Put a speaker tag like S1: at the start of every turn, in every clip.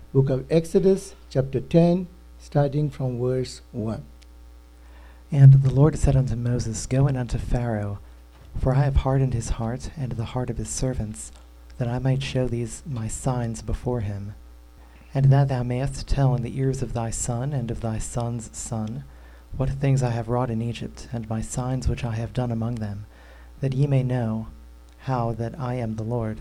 S1: Book of Exodus, chapter 10, starting from verse 1.
S2: And the Lord said unto Moses, Go in unto Pharaoh, for I have hardened his heart and the heart of his servants, that I might show these my signs before him, and that thou mayest tell in the ears of thy son and of thy son's son what things I have wrought in Egypt, and my signs which I have done among them, that ye may know how that I am the Lord.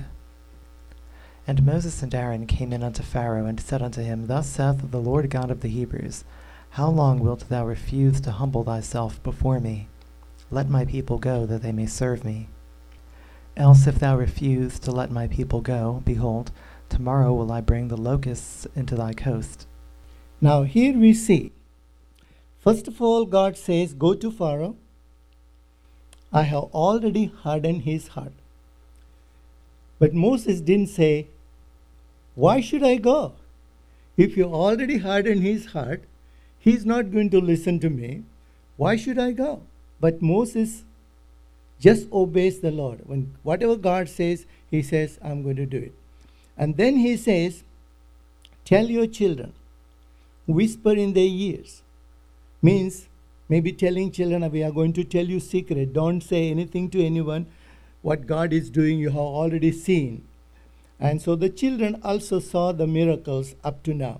S2: And Moses and Aaron came in unto Pharaoh, and said unto him, Thus saith the Lord God of the Hebrews, How long wilt thou refuse to humble thyself before me? Let my people go, that they may serve me. Else if thou refuse to let my people go, behold, tomorrow will I bring the locusts into thy coast.
S1: Now here we see, first of all, God says, Go to Pharaoh. I have already hardened his heart. But Moses didn't say, Why should I go? If you already hardened his heart, he's not going to listen to me. Why should I go? But Moses just obeys the Lord. When whatever God says, he says, I'm going to do it. And then he says, Tell your children, whisper in their ears. Means maybe telling children, we are going to tell you secret. Don't say anything to anyone. What God is doing, you have already seen. And so the children also saw the miracles up to now.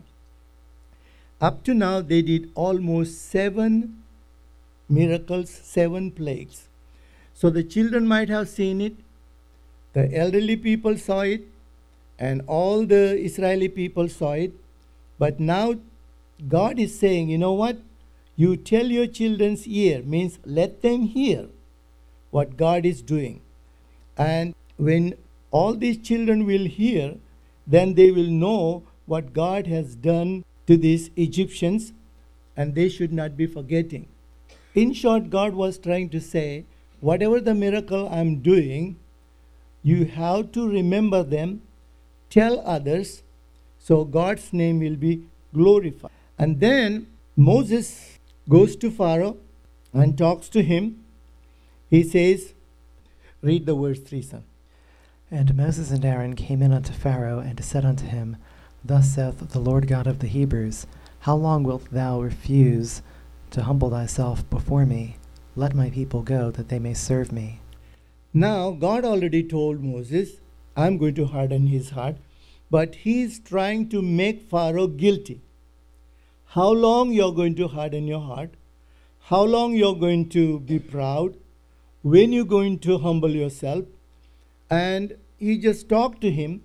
S1: Up to now, they did almost 7 miracles, 7 plagues. So the children might have seen it, the elderly people saw it, and all the Israeli people saw it. But now God is saying, you know what? You tell your children's ear, means let them hear what God is doing. And when all these children will hear, then they will know what God has done to these Egyptians, and they should not be forgetting. In short, God was trying to say, whatever the miracle I'm doing, you have to remember them, tell others, so God's name will be glorified. And then Moses goes to Pharaoh and talks to him. He says, read the verse 3, son.
S2: And Moses and Aaron came in unto Pharaoh, and said unto him, Thus saith the Lord God of the Hebrews, How long wilt thou refuse to humble thyself before me? Let my people go, that they may serve me.
S1: Now, God already told Moses, I'm going to harden his heart, but he is trying to make Pharaoh guilty. How long you're going to harden your heart? How long you're going to be proud? When you're going to humble yourself? And he just talked to him.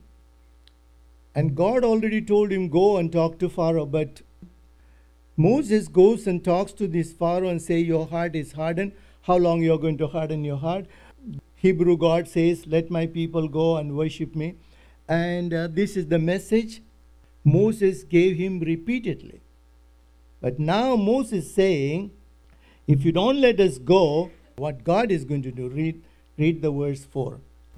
S1: And God already told him, go and talk to Pharaoh. But Moses goes and talks to this Pharaoh and say, your heart is hardened. How long you're going to harden your heart? Hebrew God says, let my people go and worship me. And this is the message Moses gave him repeatedly. But now Moses is saying, if you don't let us go, what God is going to do? Read the verse 4.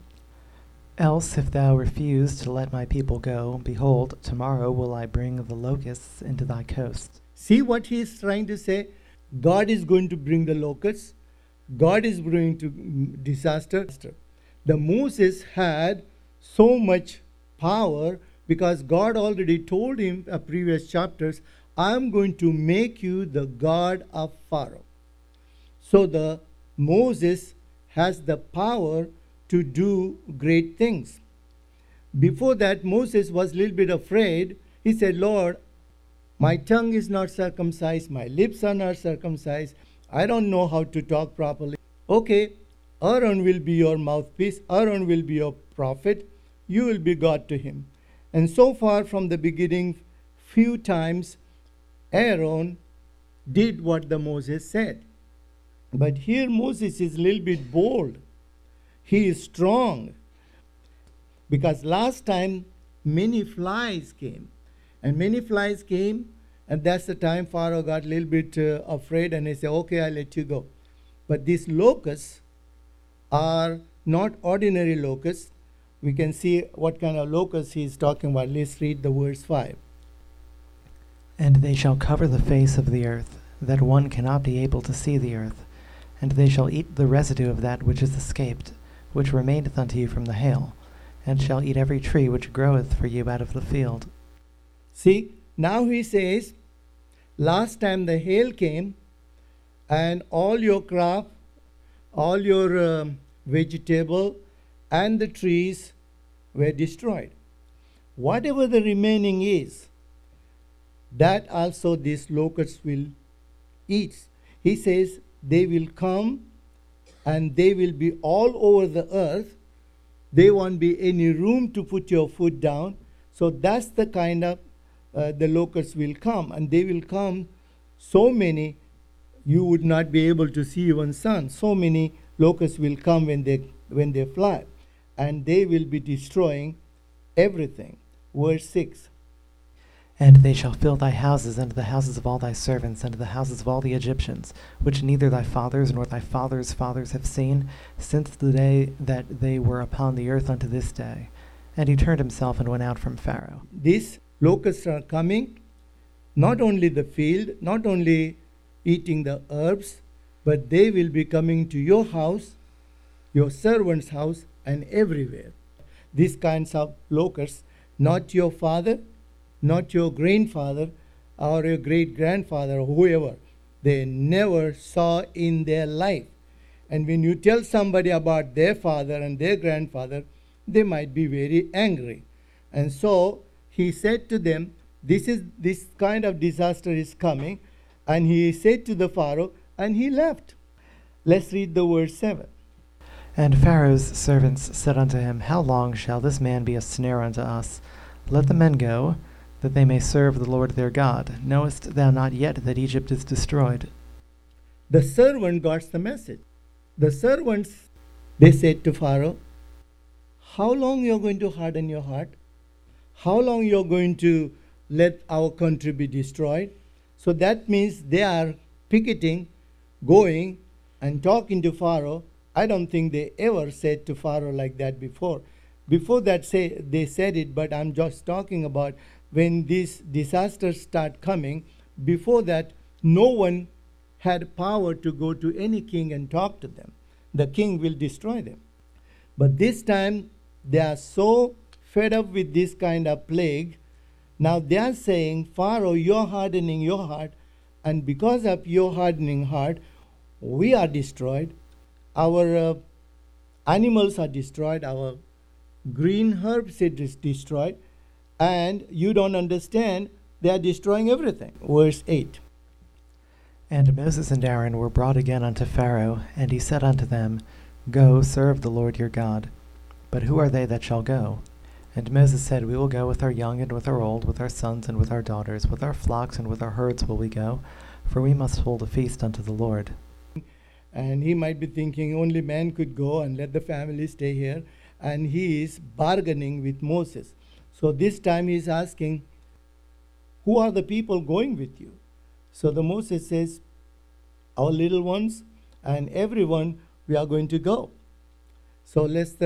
S2: Else if thou refuse to let my people go, behold, tomorrow will I bring the locusts into thy coast.
S1: See what he is trying to say? God is going to bring the locusts. God is bringing to disaster. The Moses had so much power because God already told him in previous chapters, I'm going to make you the God of Pharaoh. So the Moses has the power to do great things. Before that, Moses was a little bit afraid. He said, Lord, my tongue is not circumcised, my lips are not circumcised, I don't know how to talk properly. Okay, Aaron will be your mouthpiece, Aaron will be your prophet, you will be God to him. And so far from the beginning, few times Aaron did what the Moses said. But here Moses is a little bit bold. He is strong. Because last time many flies came. And many flies came. And that's the time Pharaoh got a little bit afraid. And he said, okay, I'll let you go. But these locusts are not ordinary locusts. We can see what kind of locusts he is talking about. Let's read the verse 5.
S2: And they shall cover the face of the earth, that one cannot be able to see the earth. And they shall eat the residue of that which is escaped, which remaineth unto you from the hail, and shall eat every tree which groweth for you out of the field.
S1: See, now he says, last time the hail came and all your crop, all your vegetable and the trees were destroyed. Whatever the remaining is, that also these locusts will eat. He says they will come and they will be all over the earth. There won't be any room to put your foot down. So that's the kind of the locusts will come, and they will come so many you would not be able to see even sun. So many locusts will come when they fly, and they will be destroying everything. Verse 6.
S2: And they shall fill thy houses, and the houses of all thy servants, and the houses of all the Egyptians, which neither thy fathers nor thy fathers' fathers have seen, since the day that they were upon the earth unto this day. And he turned himself and went out from Pharaoh.
S1: These locusts are coming, not only the field, not only eating the herbs, but they will be coming to your house, your servant's house, and everywhere. These kinds of locusts, not your father, not your grandfather, or your great-grandfather, or whoever, they never saw in their life. And when you tell somebody about their father and their grandfather, they might be very angry. And so he said to them, this kind of disaster is coming. And he said to the Pharaoh, and he left. Let's read the verse 7.
S2: And Pharaoh's servants said unto him, How long shall this man be a snare unto us? Let the men go, that they may serve the Lord their God. Knowest thou not yet that Egypt is destroyed?
S1: The servant got the message. The servants, they said to Pharaoh, how long you're going to harden your heart? How long you're going to let our country be destroyed? So that means they are picketing, going and talking to Pharaoh. I don't think they ever said to Pharaoh like that before. Before that they said it, but I'm just talking about when these disasters start coming. Before that, no one had power to go to any king and talk to them. The king will destroy them. But this time, they are so fed up with this kind of plague. Now they are saying, Pharaoh, you're hardening your heart, and because of your hardening heart, we are destroyed. Our animals are destroyed. Our green herbs is destroyed. And you don't understand, they are destroying everything. Verse 8.
S2: And Moses and Aaron were brought again unto Pharaoh, and he said unto them, Go, serve the Lord your God. But who are they that shall go? And Moses said, We will go with our young and with our old, with our sons and with our daughters, with our flocks and with our herds will we go, for we must hold a feast unto the Lord.
S1: And he might be thinking only man could go and let the family stay here. And he is bargaining with Moses. So this time he is asking, who are the people going with you? So the Moses says, our little ones and everyone, we are going to go. So let's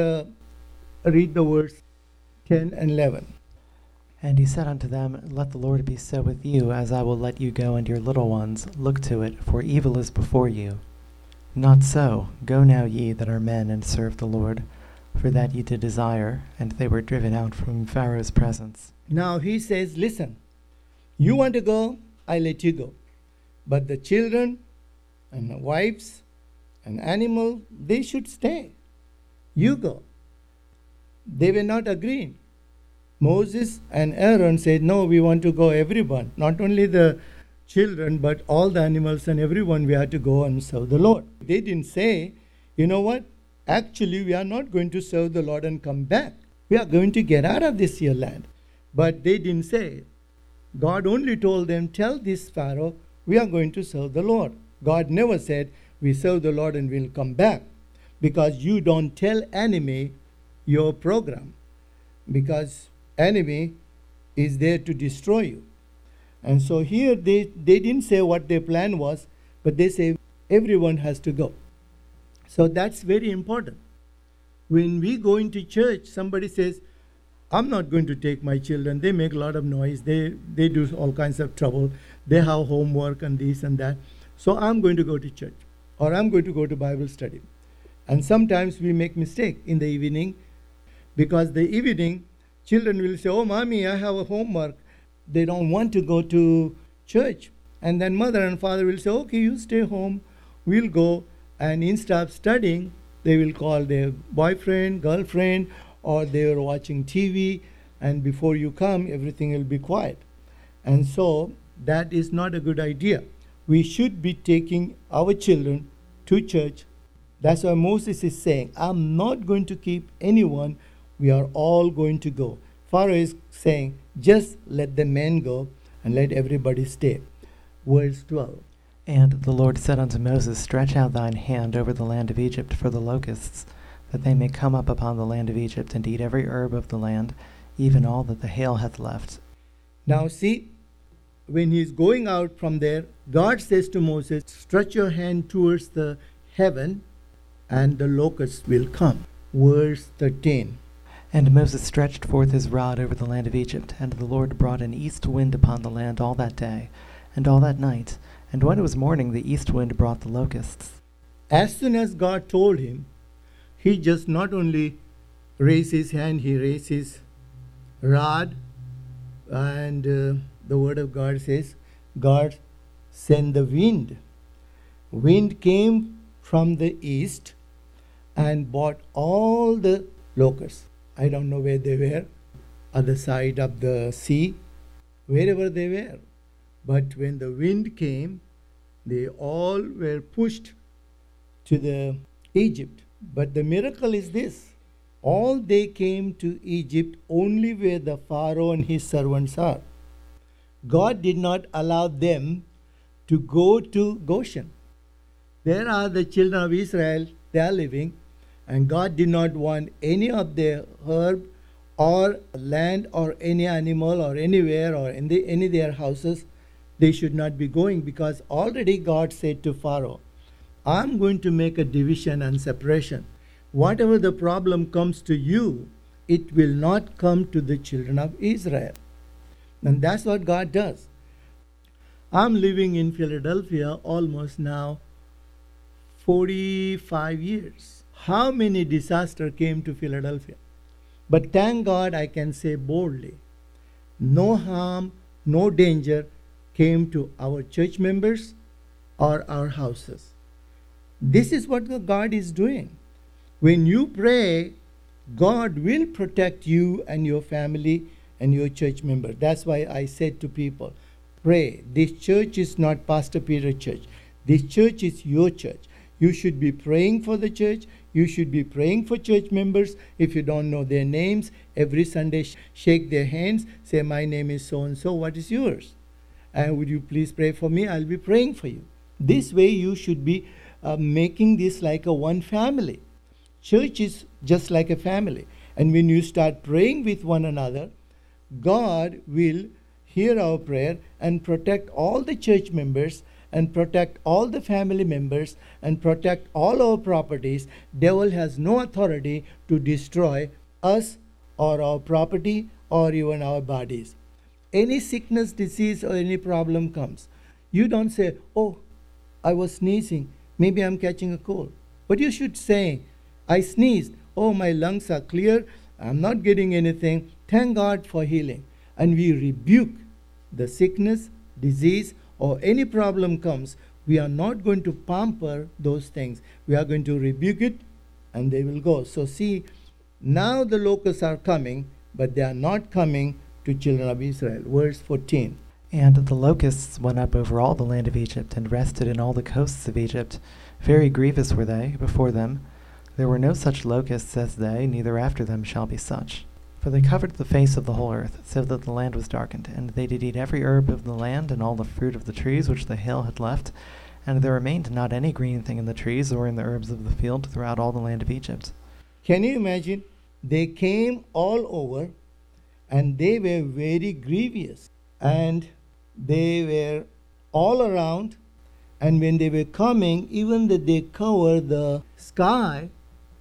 S1: read the words 10 and 11.
S2: And he said unto them, Let the Lord be so with you, as I will let you go and your little ones. Look to it, for evil is before you. Not so. Go now ye that are men, and serve the Lord, for that ye did desire. And they were driven out from Pharaoh's presence.
S1: Now he says, listen, you want to go, I let you go. But the children and the wives and animals, they should stay. You go. They were not agreeing. Moses and Aaron said, no, we want to go, everyone. Not only the children, but all the animals and everyone, we have to go and serve the Lord. They didn't say, you know what? Actually, we are not going to serve the Lord and come back. We are going to get out of this here land. But they didn't say it. God only told them, tell this Pharaoh, we are going to serve the Lord. God never said, we serve the Lord and we'll come back. Because you don't tell enemy your program. Because enemy is there to destroy you. And so here they didn't say what their plan was, but they say everyone has to go. So that's very important. When we go into church, somebody says, I'm not going to take my children. They make a lot of noise. They do all kinds of trouble. They have homework and this and that. So I'm going to go to church. Or I'm going to go to Bible study. And sometimes we make mistake in the evening. Because the evening, children will say, oh, mommy, I have a homework. they don't want to go to church. And then mother and father will say, okay, you stay home, we'll go. And instead of studying, they will call their boyfriend, girlfriend, or they are watching TV, and before you come, everything will be quiet. And so that is not a good idea. We should be taking our children to church. That's why Moses is saying, I'm not going to keep anyone. We are all going to go. Pharaoh is saying, just let the men go and let everybody stay. Verse 12.
S2: And the Lord said unto Moses, Stretch out thine hand over the land of Egypt for the locusts, that they may come up upon the land of Egypt and eat every herb of the land, even all that the hail hath left.
S1: Now see, when he is going out from there, God says to Moses, stretch your hand towards the heaven, and the locusts will come. Verse 13.
S2: And Moses stretched forth his rod over the land of Egypt, and the Lord brought an east wind upon the land all that day, and all that night. And when it was morning, the east wind brought the locusts.
S1: As soon as God told him, he just not only raised his hand, he raised his rod, and the word of God says, God sent the wind. Wind came from the east and brought all the locusts. I don't know where they were, other side of the sea, wherever they were. But when the wind came, they all were pushed to the Egypt. But the miracle is this. All they came to Egypt only where the Pharaoh and his servants are. God did not allow them to go to Goshen. There are the children of Israel, they are living, and God did not want any of their herb or land or any animal or anywhere or in any of their houses. They should not be going, because already God said to Pharaoh, I'm going to make a division and separation. Whatever the problem comes to you, it will not come to the children of Israel. And that's what God does. I'm living in Philadelphia almost now 45 years. How many disasters came to Philadelphia? But thank God I can say boldly, no harm, no danger came to our church members or our houses. This is what God is doing. When you pray, God will protect you and your family and your church member. That's why I said to people, pray. This church is not Pastor Peter Church. This church is your church. You should be praying for the church. You should be praying for church members. If you don't know their names, every Sunday shake their hands, say, my name is so-and-so, what is yours? And would you please pray for me? I'll be praying for you. This way you should be making this like a one family. Church is just like a family. And when you start praying with one another, God will hear our prayer and protect all the church members and protect all the family members and protect all our properties. Devil has no authority to destroy us or our property or even our bodies. Any sickness, disease, or any problem comes, you don't say, oh, I was sneezing, maybe I'm catching a cold. But you should say, I sneezed, oh, my lungs are clear, I'm not getting anything, thank God for healing. And we rebuke the sickness, disease, or any problem comes. We are not going to pamper those things. We are going to rebuke it, and they will go. So see, now the locusts are coming, but they are not coming to children of Israel. Verse 14.
S2: And the locusts went up over all the land of Egypt, and rested in all the coasts of Egypt. Very grievous were they before them. There were no such locusts as they, neither after them shall be such. For they covered the face of the whole earth, so that the land was darkened. And they did eat every herb of the land, and all the fruit of the trees which the hail had left. And there remained not any green thing in the trees or in the herbs of the field throughout all the land of Egypt.
S1: Can you imagine? They came all over, and they were very grievous. And they were all around. And when they were coming, even that they covered the sky,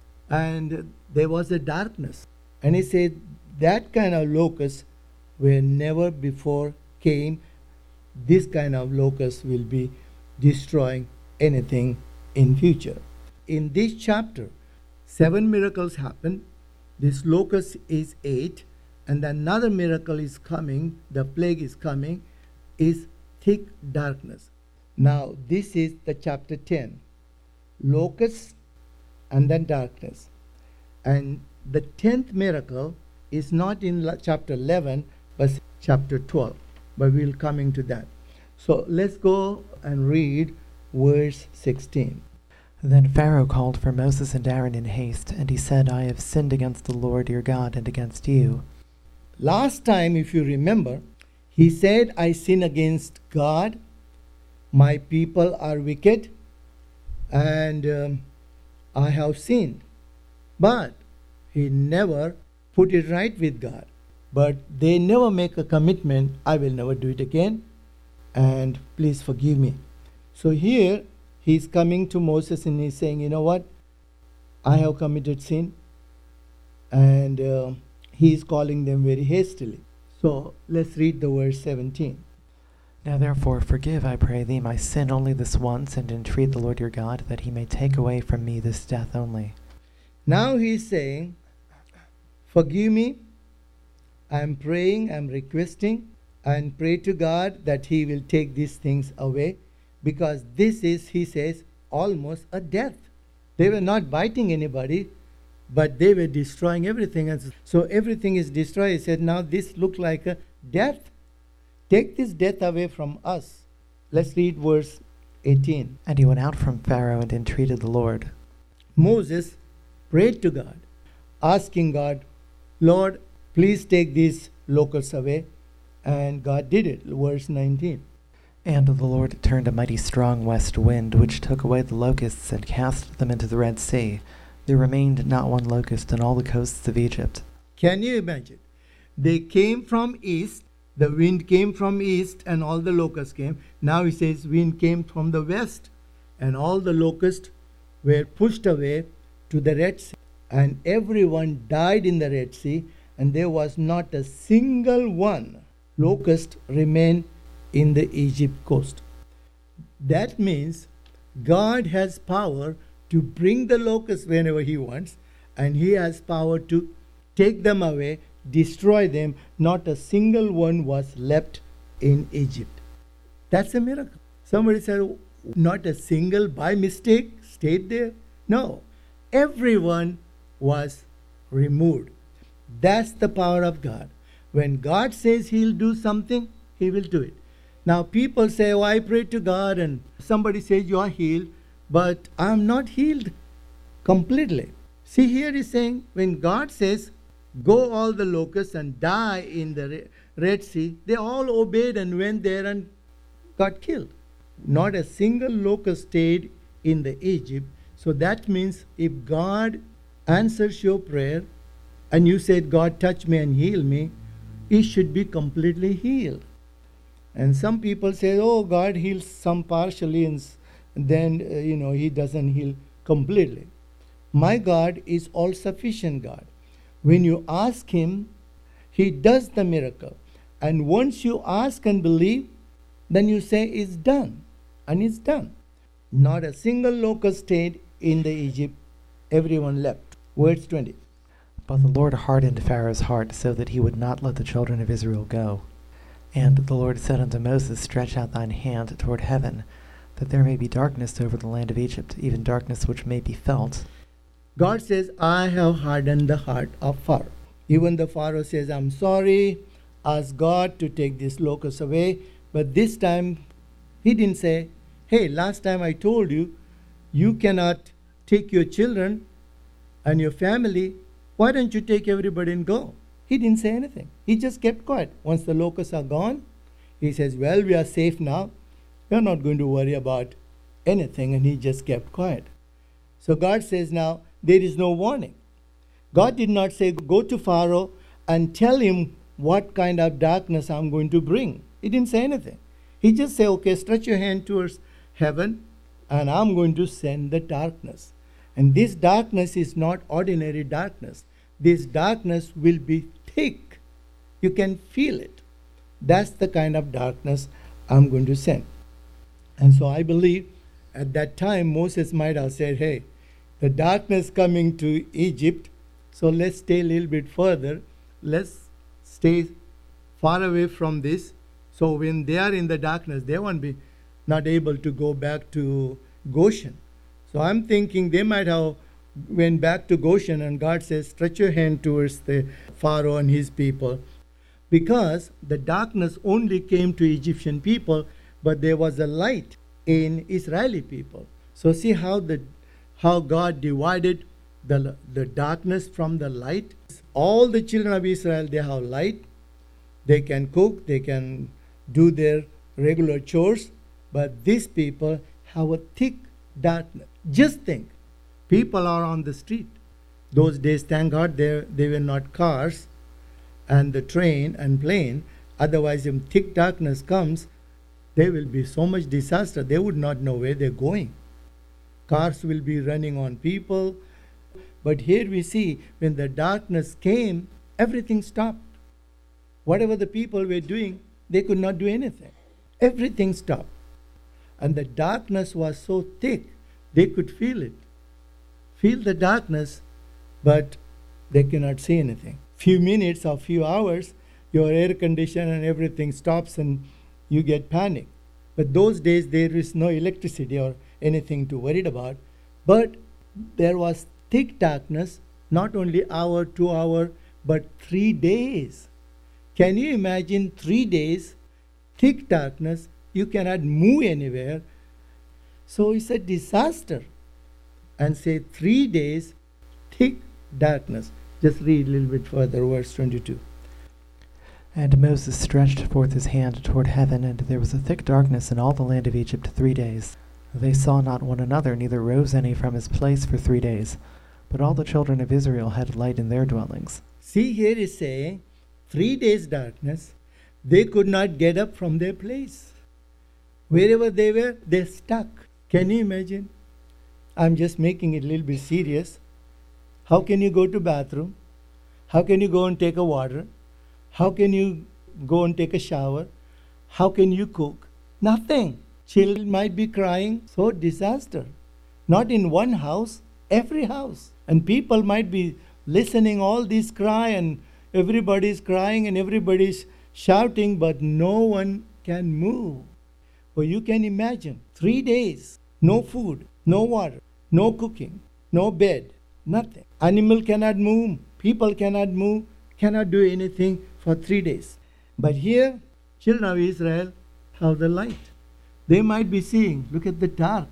S1: and there was a darkness. And he said that kind of locusts were never before came. This kind of locusts will be destroying anything in future. In this chapter, 7 miracles happen. This locust is 8, and another miracle is coming, the plague is coming, is thick darkness. Now, this is the chapter 10. Locusts and then darkness. And the 10th miracle is not in chapter 11, but chapter 12. But we'll come into that. So let's go and read verse 16.
S2: Then Pharaoh called for Moses and Aaron in haste, and he said, I have sinned against the Lord your God and against you.
S1: Last time, if you remember, he said, I sin against God, my people are wicked, and I have sinned. But he never put it right with God. But they never make a commitment, I will never do it again, and please forgive me. So here, he's coming to Moses and he's saying, you know what? I have committed sin. And he's calling them very hastily. So let's read the verse 17.
S2: Now therefore forgive, I pray thee, my sin only this once, and entreat the Lord your God, that he may take away from me this death only.
S1: Now he's saying, forgive me. I'm praying, I'm requesting, and pray to God that he will take these things away. Because this is, he says, almost a death. They were not biting anybody, but they were destroying everything. And so everything is destroyed. He said, now this looks like a death. Take this death away from us. Let's read verse 18.
S2: And he went out from Pharaoh and entreated the Lord.
S1: Moses prayed to God, asking God, Lord, please take these locusts away. And God did it. Verse 19.
S2: And the Lord turned a mighty strong west wind, which took away the locusts and cast them into the Red Sea. There remained not one locust in all the coasts of Egypt.
S1: Can you imagine? They came from east, the wind came from east, and all the locusts came. Now he says wind came from the west, and all the locusts were pushed away to the Red Sea. And everyone died in the Red Sea, and there was not a single one locust remained in the Egypt coast. That means God has power to bring the locusts whenever he wants, and he has power to take them away, destroy them. Not a single one was left in Egypt. That's a miracle. Somebody said, not a single by mistake stayed there. No, everyone was removed. That's the power of God. When God says he'll do something, he will do it. Now people say, oh, I pray to God, and somebody says you are healed, but I'm not healed completely. See, here he's saying, when God says, go all the locusts and die in the Red Sea, they all obeyed and went there and got killed. Not a single locust stayed in the Egypt. So that means if God answers your prayer, and you said, God, touch me and heal me, he should be completely healed. And some people say, oh, God heals some partially, and then, he doesn't heal completely. My God is all-sufficient God. When you ask him, he does the miracle. And once you ask and believe, then you say, it's done. And it's done. Not a single locust stayed in the Egypt. Everyone left. Verse 20.
S2: But the Lord hardened Pharaoh's heart, so that he would not let the children of Israel go. And the Lord said unto Moses, stretch out thine hand toward heaven, that there may be darkness over the land of Egypt, even darkness which may be felt.
S1: God says, I have hardened the heart of Pharaoh. Even the Pharaoh says, I'm sorry, ask God to take this locust away. But this time, he didn't say, hey, last time I told you, you cannot take your children and your family. Why don't you take everybody and go? He didn't say anything. He just kept quiet. Once the locusts are gone, he says, well, we are safe now. We are not going to worry about anything. And he just kept quiet. So God says now, there is no warning. God did not say, go to Pharaoh and tell him what kind of darkness I'm going to bring. He didn't say anything. He just said, okay, stretch your hand towards heaven, and I'm going to send the darkness. And this darkness is not ordinary darkness. This darkness will be thick. You can feel it. That's the kind of darkness I'm going to send. And so I believe at that time Moses might have said, hey, the darkness coming to Egypt, so let's stay a little bit further. Let's stay far away from this. So when they are in the darkness, they won't be not able to go back to Goshen. So I'm thinking they might have went back to Goshen, and God says, stretch your hand towards the Pharaoh and his people. Because the darkness only came to Egyptian people, but there was a light in Israeli people. So see how God divided the darkness from the light. All the children of Israel, they have light. They can cook, they can do their regular chores, but these people have a thick darkness. Just think, people are on the street. Those days, thank God, they were not cars and the train and plane. Otherwise, if thick darkness comes, there will be so much disaster. They would not know where they're going. Cars will be running on people. But here we see, when the darkness came, everything stopped. Whatever the people were doing, they could not do anything. Everything stopped. And the darkness was so thick, they could feel it. Feel the darkness, but they cannot see anything. Few minutes or few hours, your air conditioner and everything stops and you get panic. But those days, there is no electricity or anything to worry about. But there was thick darkness, not only hour, 2 hour, but 3 days. Can you imagine 3 days, thick darkness, you cannot move anywhere. So it's a disaster. And say 3 days, thick darkness. Just read a little bit further, verse 22.
S2: And Moses stretched forth his hand toward heaven, and there was a thick darkness in all the land of Egypt 3 days. They saw not one another, neither rose any from his place for 3 days. But all the children of Israel had light in their dwellings.
S1: See, here is saying, 3 days darkness, they could not get up from their place. Wherever they were, they're stuck. Can you imagine? I'm just making it a little bit serious. How can you go to bathroom? How can you go and take a water? How can you go and take a shower? How can you cook? Nothing. Children might be crying. So disaster. Not in one house, every house. And people might be listening all this cry, and everybody's crying and everybody's shouting, but no one can move. Well, you can imagine 3 days, no food, no water, no cooking, no bed, nothing. Animal cannot move, people cannot move, cannot do anything for 3 days. But here, children of Israel have the light. They might be seeing, look at the dark.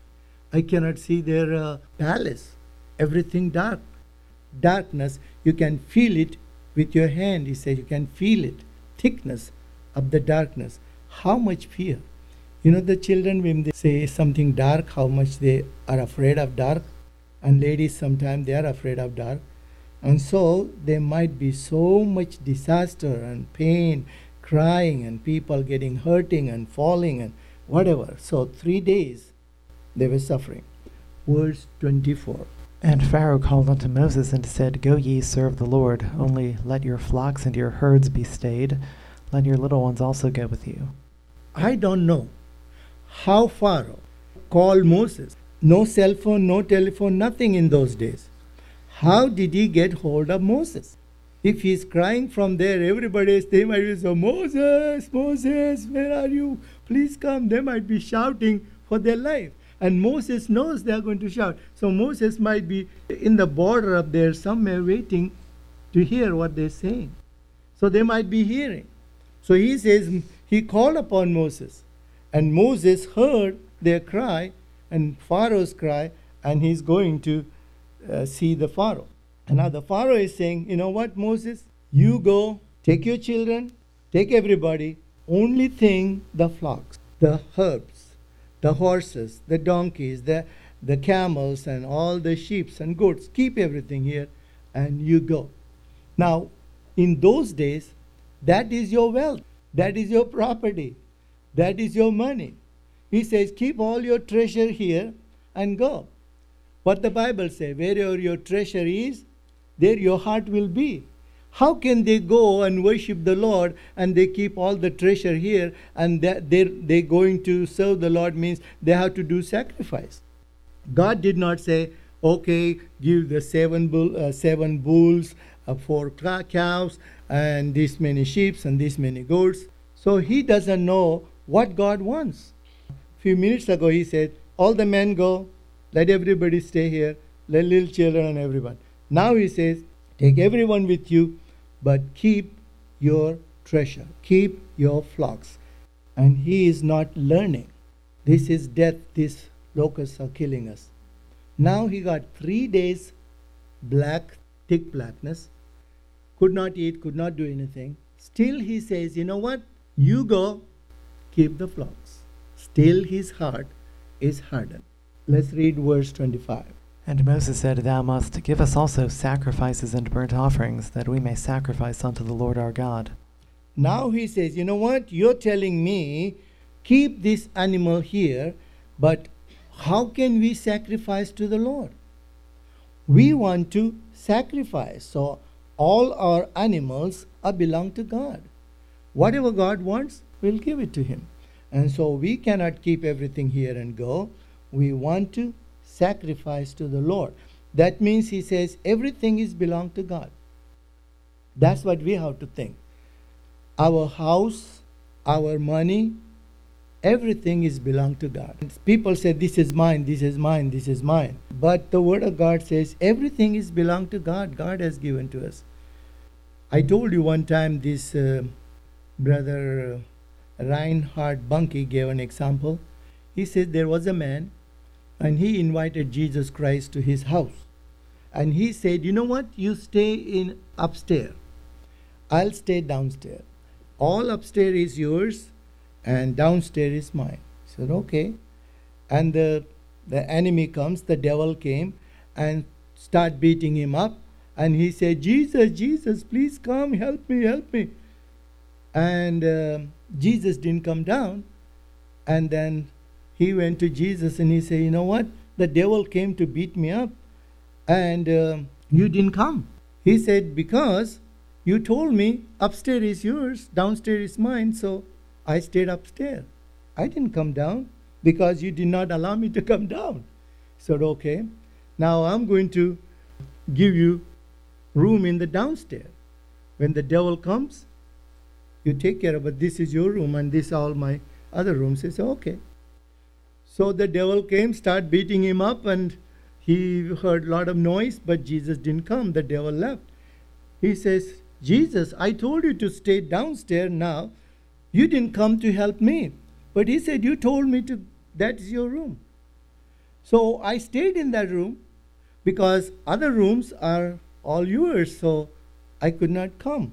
S1: I cannot see their palace. Everything dark. Darkness, you can feel it with your hand. He said you can feel it. Thickness of the darkness. How much fear. You know the children, when they say something dark, how much they are afraid of dark. And ladies, sometimes they are afraid of dark. And so there might be so much disaster and pain, crying, and people getting hurting and falling and whatever. So 3 days they were suffering. Verse 24.
S2: And Pharaoh called unto Moses and said, Go ye, serve the Lord, only let your flocks and your herds be stayed. Let your little ones also go with you.
S1: I don't know how Pharaoh called Moses. No cell phone, no telephone, nothing in those days. How did he get hold of Moses? If he's crying from there, they might be saying, Moses, Moses, where are you? Please come. They might be shouting for their life. And Moses knows they are going to shout. So Moses might be in the border up there somewhere waiting to hear what they're saying. So they might be hearing. So he says, he called upon Moses. And Moses heard their cry and Pharaoh's cry, and he's going to see the Pharaoh. And now the Pharaoh is saying, you know what, Moses? You go, take your children, take everybody, only thing the flocks, the herds, the horses, the donkeys, the camels, and all the sheep and goats. Keep everything here, and you go. Now, in those days, that is your wealth. That is your property. That is your money. He says, keep all your treasure here and go. What the Bible says, wherever your treasure is, there your heart will be. How can they go and worship the Lord and they keep all the treasure here, and they're going to serve the Lord means they have to do sacrifice? God did not say, okay, give the 7 bulls, 4 cows, and this many sheep and this many goats. So he doesn't know what God wants. Few minutes ago he said, all the men go, let everybody stay here, let little children and everyone. Now he says, take everyone with you, but keep your treasure, keep your flocks. And he is not learning. This is death, these locusts are killing us. Now he got 3 days black, thick blackness, could not eat, could not do anything. Still he says, you know what? You go, keep the flocks. Still his heart is hardened. Let's read verse 25.
S2: And Moses said, Thou must give us also sacrifices and burnt offerings, that we may sacrifice unto the Lord our God.
S1: Now he says, you know what? You're telling me, keep this animal here, but how can we sacrifice to the Lord? We want to sacrifice. So all our animals belong to God. Whatever God wants, we'll give it to him. And so we cannot keep everything here and go. We want to sacrifice to the Lord. That means he says everything is belong to God. That's what we have to think. Our house, our money, everything is belong to God. People say, this is mine, this is mine, this is mine. But the word of God says everything is belong to God. God has given to us. I told you one time this brother Reinhard Bunke gave an example. He said there was a man and he invited Jesus Christ to his house. And he said, you know what? You stay in upstairs. I'll stay downstairs. All upstairs is yours and downstairs is mine. He said, okay. And the enemy comes, the devil came and start beating him up. And he said, Jesus, Jesus, please come, help me, help me. And Jesus didn't come down. And then he went to Jesus and he said, you know what? The devil came to beat me up and you didn't come. He said, because you told me upstairs is yours, downstairs is mine, so I stayed upstairs. I didn't come down because you did not allow me to come down. He said, okay, now I'm going to give you room in the downstairs. When the devil comes, you take care of it. This is your room and this is all my other rooms. He said, okay. So the devil came, started beating him up, and he heard a lot of noise, but Jesus didn't come. The devil left. He says, Jesus, I told you to stay downstairs now. You didn't come to help me. But he said, you told me to, that's your room. So I stayed in that room because other rooms are all yours, so I could not come.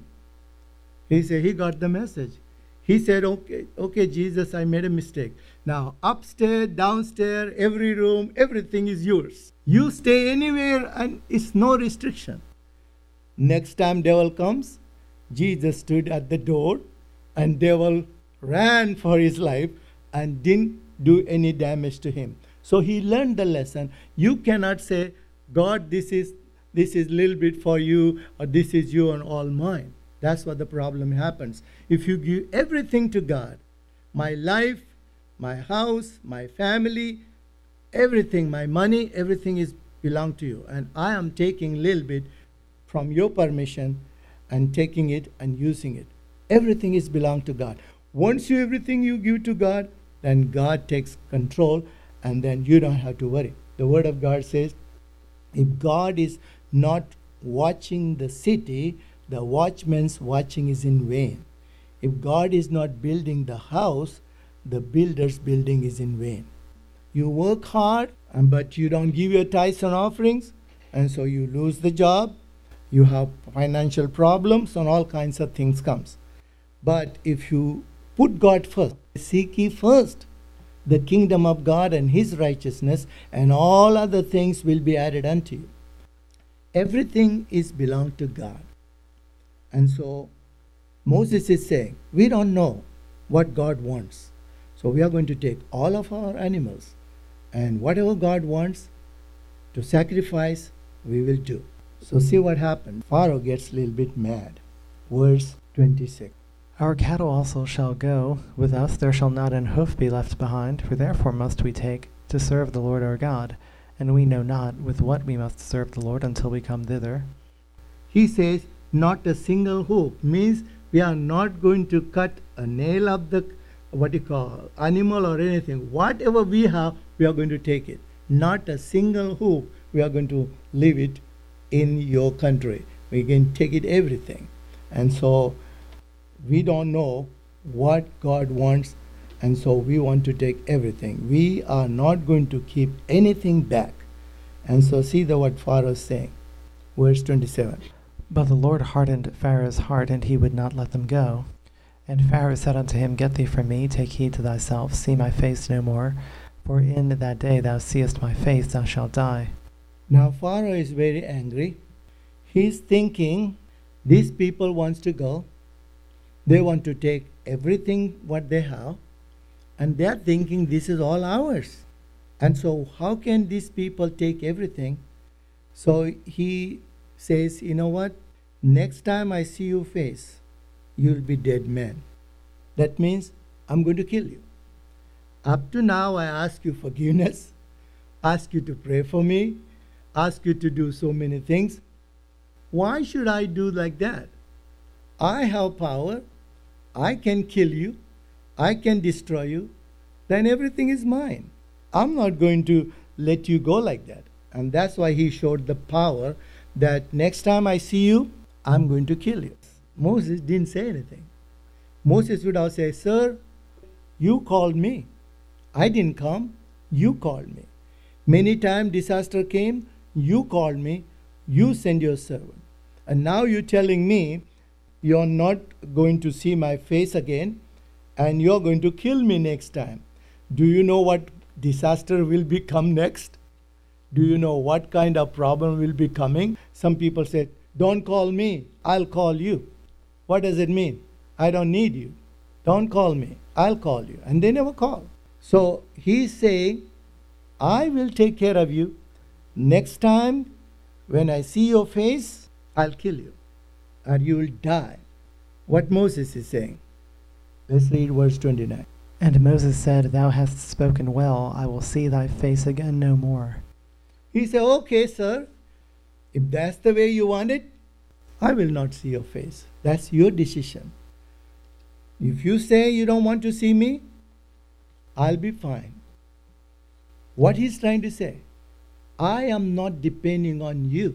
S1: He said, he got the message. He said, okay, Jesus, I made a mistake. Now, upstairs, downstairs, every room, everything is yours. You stay anywhere and it's no restriction. Next time devil comes, Jesus stood at the door and devil ran for his life and didn't do any damage to him. So he learned the lesson. You cannot say, God, this is little bit for you, or this is you and all mine. That's what the problem happens. If you give everything to God, my life, my house, my family, everything, my money, everything is belong to you. And I am taking a little bit from your permission and taking it and using it. Everything is belong to God. Once everything you give to God, then God takes control and then you don't have to worry. The word of God says, if God is not watching the city, the watchman's watching is in vain. If God is not building the house, the builder's building is in vain. You work hard, but you don't give your tithes and offerings, and so you lose the job, you have financial problems, and all kinds of things comes. But if you put God first, seek ye first the kingdom of God and his righteousness, and all other things will be added unto you. Everything is belong to God. And so Moses is saying, we don't know what God wants. So we are going to take all of our animals and whatever God wants to sacrifice, we will do. So see what happened. Pharaoh gets a little bit mad. Verse 26.
S2: Our cattle also shall go with us, there shall not an hoof be left behind, for therefore must we take to serve the Lord our God, and we know not with what we must serve the Lord until we come thither.
S1: He says, not a single hook. Means we are not going to cut a nail of the, what you call, animal or anything. Whatever we have, we are going to take it. Not a single hook we are going to leave it in your country. We can take it everything. And so we don't know what God wants, and so we want to take everything. We are not going to keep anything back. And so see what Pharaoh is saying. Verse 27.
S2: But the Lord hardened Pharaoh's heart, and he would not let them go. And Pharaoh said unto him, Get thee from me, take heed to thyself, see my face no more, for in that day thou seest my face, thou shalt die.
S1: Now Pharaoh is very angry. He's thinking, these people wants to go. They want to take everything what they have, and they're thinking this is all ours. And so how can these people take everything? So he says, you know what? Next time I see your face, you'll be dead man. That means I'm going to kill you. Up to now I ask you forgiveness, ask you to pray for me, ask you to do so many things. Why should I do like that? I have power. I can kill you. I can destroy you. Then everything is mine. I'm not going to let you go like that. And that's why he showed the power that next time I see you, I'm going to kill you. Moses didn't say anything. Moses would have said, Sir, you called me. I didn't come. You called me. Many times disaster came. You called me. You sent your servant. And now you're telling me you're not going to see my face again and you're going to kill me next time. Do you know what disaster will become next? Do you know what kind of problem will be coming? Some people say, don't call me, I'll call you. What does it mean? I don't need you. Don't call me, I'll call you. And they never call. So he's saying, I will take care of you. Next time when I see your face, I'll kill you. Or you will die. What Moses is saying. Let's read verse 29.
S2: And Moses said, Thou hast spoken well, I will see thy face again no more.
S1: He said, okay, sir, if that's the way you want it, I will not see your face. That's your decision. If you say you don't want to see me, I'll be fine. What he's trying to say, I am not depending on you.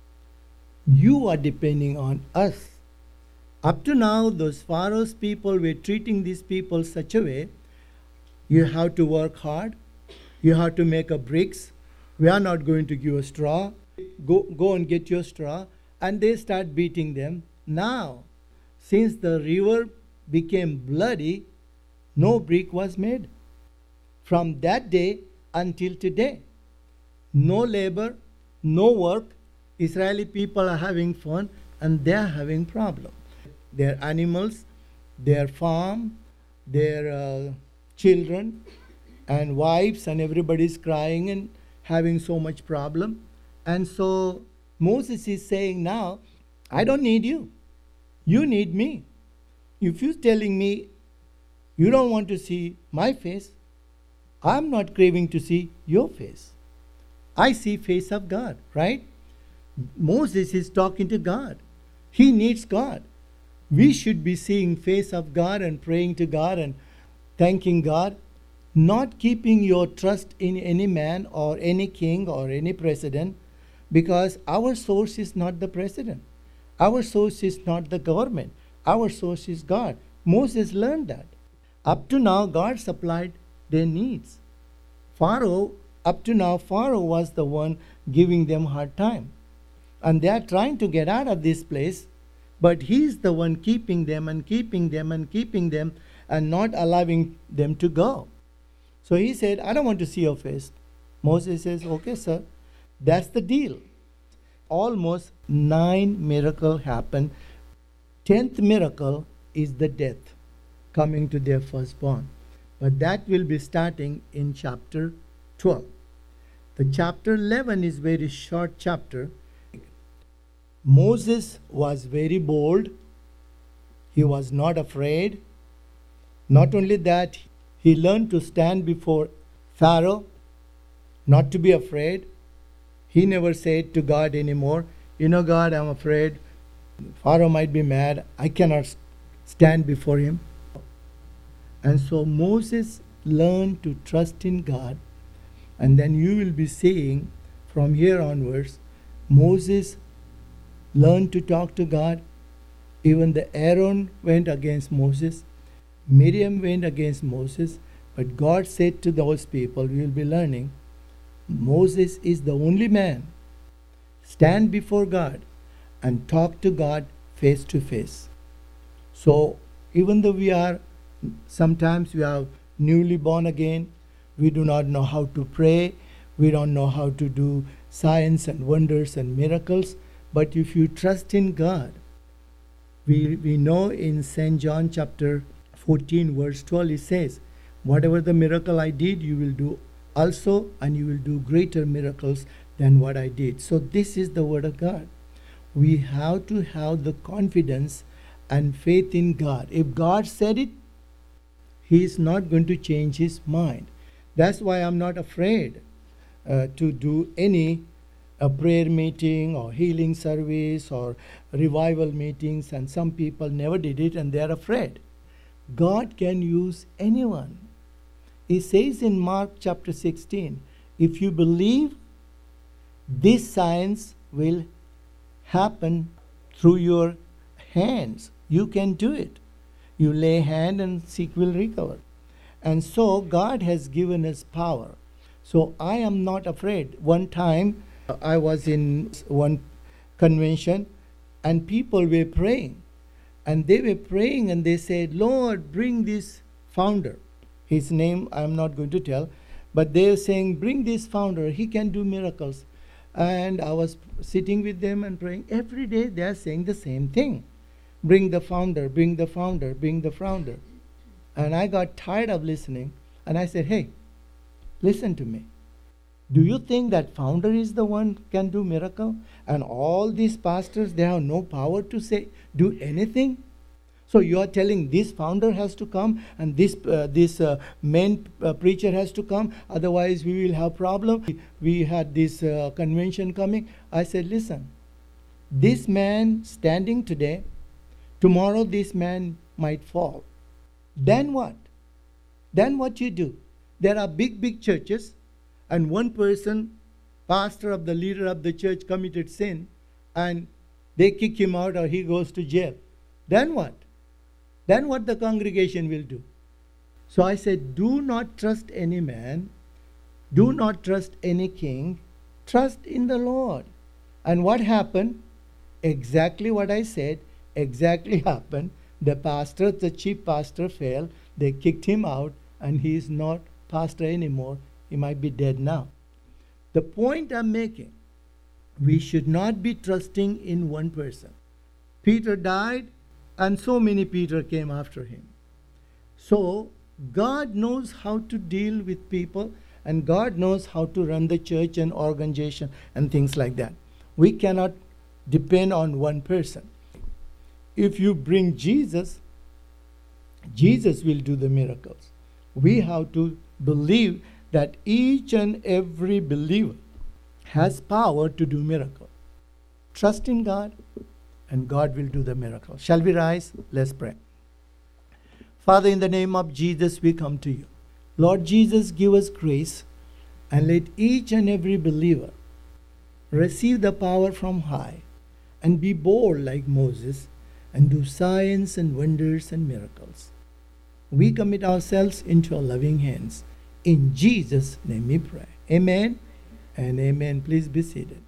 S1: You are depending on us. Up to now, those Pharaoh's people were treating these people such a way, you have to work hard, you have to make a bricks, we are not going to give a straw, go and get your straw, and they start beating them. Now, since the river became bloody, no brick was made. From that day until today, no labor, no work, Israeli people are having fun and they are having problem. Their animals, their farm, their children and wives and everybody's crying and having so much problem. And so Moses is saying now, I don't need you. You need me. If you're telling me you don't want to see my face, I'm not craving to see your face. I see face of God, right? Moses is talking to God. He needs God. We should be seeing face of God and praying to God and thanking God, not keeping your trust in any man or any king or any president, because our source is not the president. Our source is not the government. Our source is God. Moses learned that. Up to now, God supplied their needs. Pharaoh, up to now, Pharaoh was the one giving them hard time. And they are trying to get out of this place, but he's the one keeping them and keeping them and keeping them and not allowing them to go. So he said, I don't want to see your face. Moses says, okay, sir, that's the deal. Almost 9 miracles happened. 10th miracle is the death, coming to their firstborn. But that will be starting in chapter 12. The chapter 11 is very short chapter. Moses was very bold. He was not afraid. Not only that, he learned to stand before Pharaoh, not to be afraid. He never said to God anymore, you know, God, I'm afraid. Pharaoh might be mad. I cannot stand before him. And so Moses learned to trust in God. And then you will be seeing from here onwards, Moses learned to talk to God. Even the Aaron went against Moses. Miriam went against Moses. But God said to those people, we will be learning, Moses is the only man. Stand before God and talk to God face to face. So even though sometimes we are newly born again, we do not know how to pray, we don't know how to do signs and wonders and miracles, but if you trust in God, we know in St. John chapter 14 verse 12 it says, whatever the miracle I did, you will do also, and you will do greater miracles than what I did. So this is the word of God. We have to have the confidence and faith in God. If God said it, He is not going to change His mind. That's why I'm not afraid to do any prayer meeting or healing service or revival meetings, and some people never did it and they're afraid. God can use anyone. He says in Mark chapter 16, if you believe, these signs will happen through your hands. You can do it. You lay hand and sick will recover. And so God has given us power. So I am not afraid. One time I was in one convention and people were praying. And they were praying and they said, Lord, bring this founder. His name I am not going to tell. But they were saying, bring this founder. He can do miracles. And I was sitting with them and praying. Every day they are saying the same thing. Bring the founder, bring the founder, bring the founder. And I got tired of listening. And I said, hey, listen to me. Do you think that founder is the one can do miracle? And all these pastors, they have no power to do anything? So you are telling this founder has to come and this main preacher has to come, otherwise we will have problem. We had this convention coming. I said, listen, this man standing today, tomorrow this man might fall. Then what? Then what you do? There are big churches, and one person, pastor of the leader of the church, committed sin, and they kick him out or he goes to jail. Then what? Then what the congregation will do? So I said, do not trust any man, do not trust any king, trust in the Lord. And what happened? Exactly what I said, exactly happened. The chief pastor fell, they kicked him out, and he is not pastor anymore. He might be dead now. The point I'm making, we should not be trusting in one person. Peter died, and so many Peter came after him. So God knows how to deal with people, and God knows how to run the church and organization and things like that. We cannot depend on one person. If you bring Jesus, Jesus will do the miracles. We have to believe that each and every believer has power to do miracles. Trust in God, and God will do the miracle. Shall we rise? Let's pray. Father, in the name of Jesus, we come to you. Lord Jesus, give us grace, and let each and every believer receive the power from high and be bold like Moses and do signs and wonders and miracles. We commit ourselves into your loving hands. In Jesus' name we pray. Amen and amen. Please be seated.